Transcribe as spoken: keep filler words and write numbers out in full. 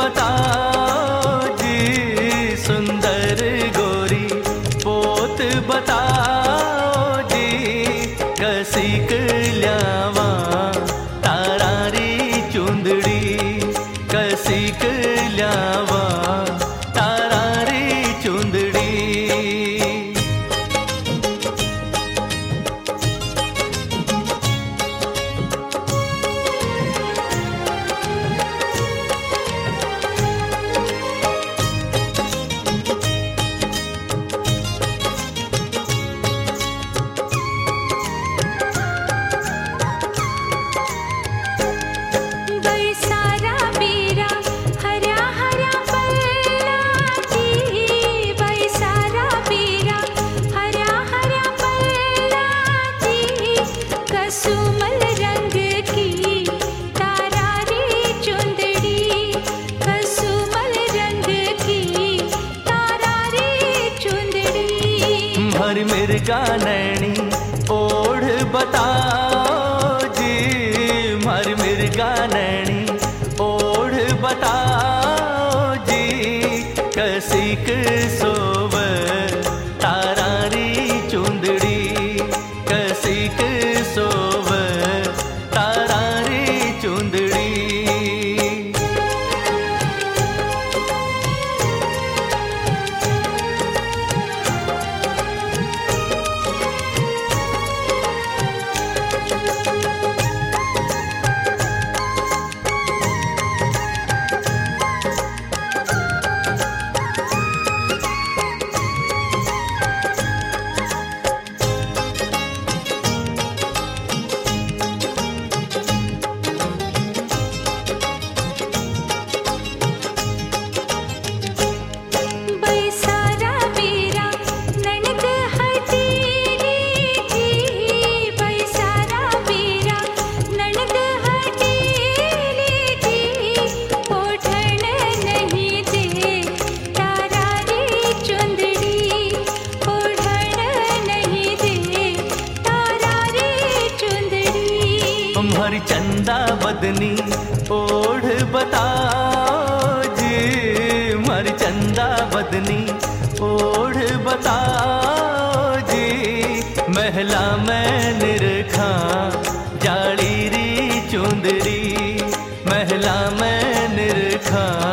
बताओ जी, सुंदर गोरी पोत बताओ जी, कसीक ल्यावा तारारी चुंदड़ी, कसीक ल्यावा तारारी चुंदड़ी। कसुमल रंग की तारारी चुंदड़ी, कसुमल रंग की तारारी चुंदड़ी। भर मिर्गा नैनी ओढ़ बताओ जी, भर मिर्गा नैनी ओढ़ बताओ जी, कसीक सोव तारारी चुंदड़ी, कसीक सोव तारारी चुंदड़ी। भर चंदा बदनी ओढ़ बताओ जी, भर चंदा बदनी ओढ़ बताओ जी, महला मैं निरखा जाली री चुंदड़ी, महला मैं निरखा